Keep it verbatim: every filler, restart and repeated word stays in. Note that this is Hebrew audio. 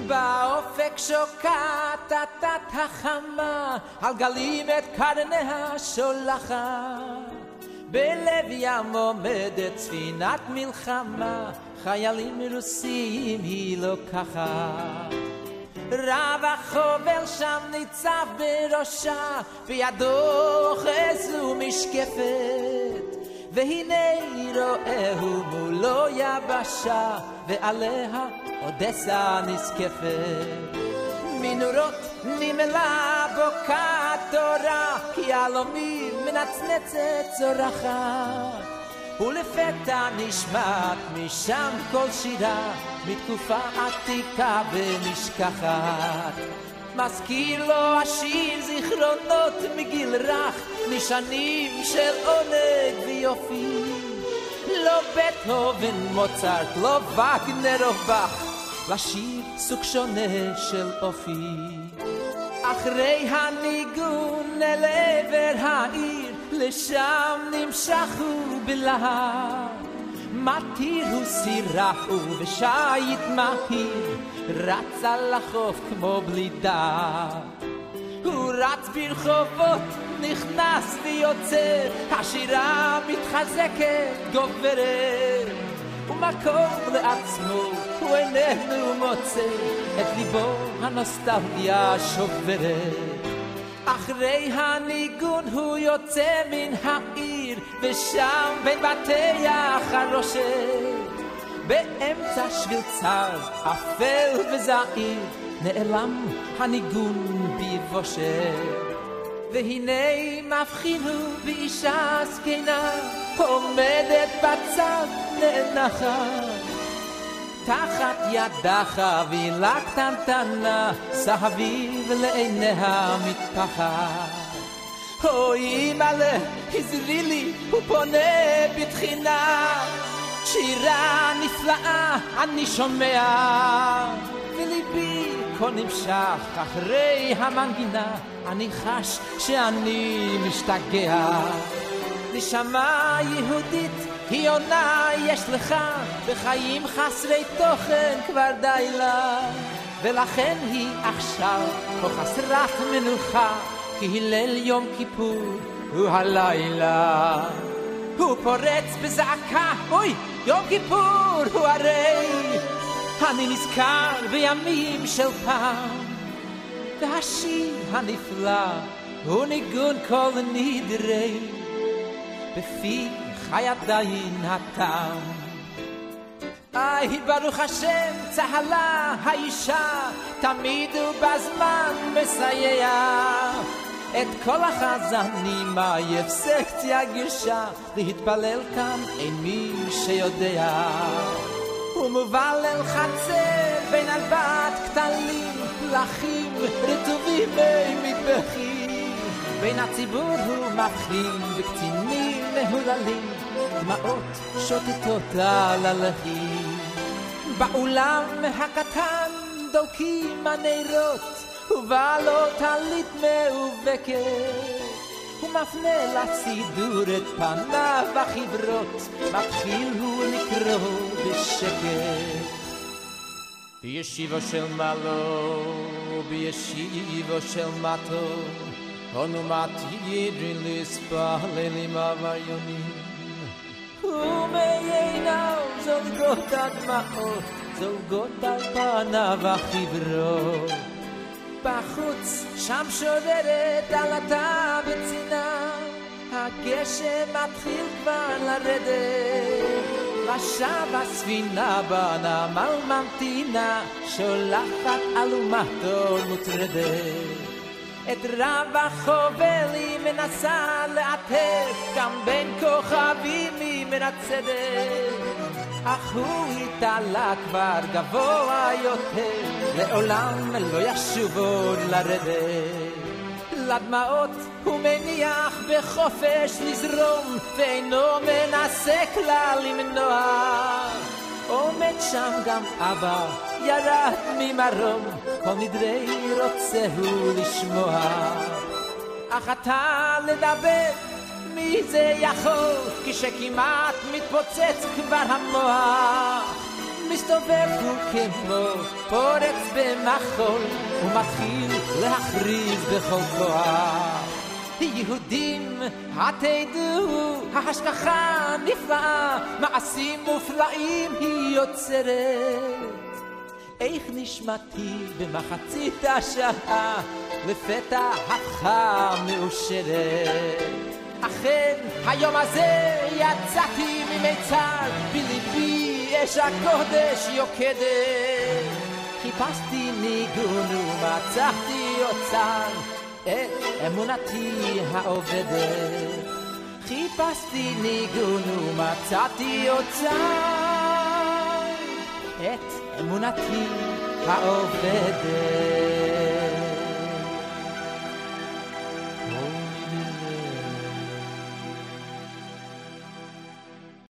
באופק שוקעת התת החמה, על גלים את קרניה שולחת. בלב ים עומדת ספינת מלחמה, חיילים רוסים היא לוקחת. רב החובל שם ניצב בראשה, בידו אוחז ומשקפת, והנה רואהו מולו יבשה, ועליה אודסה נזקפת. מנורות נמלה בוקעת תורה, כי הלומים מנצנצת צורחת. ולפתע נשמעת משם כל שירה, מתקופה עתיקה ונשכחת. מזכיר לו השיר זיכרונות מגיל רך, נשנים של עונג ויופי. לא בטהובן מוצרט, לא וגנר או באך, לשיר סוג שונה של אופי. אחרי הניגון אל עבר העיר, לשם נמשכו בלהט. מתיר הוא סירח ובשייט מהיר, רץ על החוף כמו בלידה. הוא רץ ברחובות, נכנס ויוצא, השירה מתחזקת גוברת. ומקום לעצמו הוא איננו מוצא, את ליבו הנוסטלגיה שוברת. אחרי הניגון הוא יוצא מן העיר, ושם בין בתי החרושת, באמצע שביל צר, אפל וזעיר, נעלם הניגון ביבושת. והנה מבחין הוא באישה זקנה, עומדת בצד נאנחת. תחת ידה חבילה קטנטנה, סביב לעיניה מטפחת. אוי אמא'לה, עזרי לי, הוא פונה בתחינה, שירה נפלאה אני שומע, וליבי כה נמשך אחרי המנגינה, אני חש שאני משתגע. נשמה יהודית היא עונה, יש לך בחיים חסרי תוכן כבר די לה, ולכן היא עכשיו כה חסרת מנוחה, כי הלל יום כיפור הוא הלילה. הוא פורץ בזעקה, אוי, יום כיפור הוא הרי, אני נזכר בימים של פעם, והשיר הנפלא הוא ניגון כל נדרי, בפי חי עדיין הטעם. איי ברוך השם צהלה האישה, תמיד ובזמן מסייע, את כל החזנים עייף סקציה גירשה, להתפלל כאן אין מי שיודע. הוא מובל אל חצר בין ארבעת קטלים, פלחים רטובים מטבחים, בין הציבור הוא מבחין וקצינים מהוללים, דמעות שוטטות על הלחים. באולם הקטן דולקים הנרות, ובעלות טלית מאובקת, הוא מפנה לסידור את פניו החברות, מתחיל הוא לקרוא בשקט. בישיבו של מעלו, בישיבו של מטו, אנו מתירים לספלל עבריינים, ומעיניו זולגות הדמעות, זולגות על פניו החברות. בחוץ שם שוררת עלטה וצינה, הגשם מתחיל כבר לרדת, עכשיו הספינה בנמל ממתינה, שולחת אלומתו מוטרדת. את רב החובל היא מנסה לאתר, גם בין כוכבים היא מרצדת, אך הוא התעלה כבר גבוה יותר, לעולם לא ישוב עוד לרדת. לדמעות הוא מניח בחופש לזרום, ואינו מנסה כלל למנוע. עומד שם גם אבא ירד ממרום, כל נדרי רוצה הוא לשמוע, אך אתה לדבר מי זה יכול, כשכמעט מתפוצץ כבר המוח. מסתובב הוא כמו פורץ במחול ומתחיל להכריז בכל כוח יהודים התדעו ההשגחה נפלאה מעשים מופלאים היא יוצרת איך נשמתי במחצית השעה לפתע הפכה מאושרת אכן היום הזה יצאתי ממיצר בליבי אש הקודש יוקדת חיפשתי ניגון ומצאתי אוצר את אמונתי העובדת חיפשתי ניגון ומצאתי אוצר את אמונתי העובדת